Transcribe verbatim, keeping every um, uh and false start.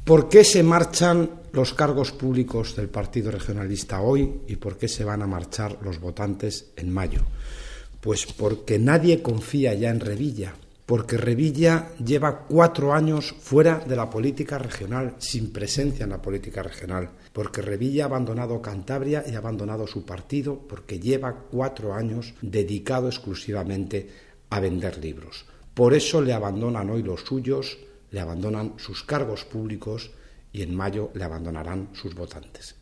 ¿Por qué se marchan los cargos públicos del Partido Regionalista hoy y por qué se van a marchar los votantes en mayo? Pues porque nadie confía ya en Revilla, porque Revilla lleva cuatro años fuera de la política regional, sin presencia en la política regional, porque Revilla ha abandonado Cantabria y ha abandonado su partido, porque lleva cuatro años dedicado exclusivamente a vender libros. Por eso le abandonan hoy los suyos, le abandonan sus cargos públicos y en mayo le abandonarán sus votantes.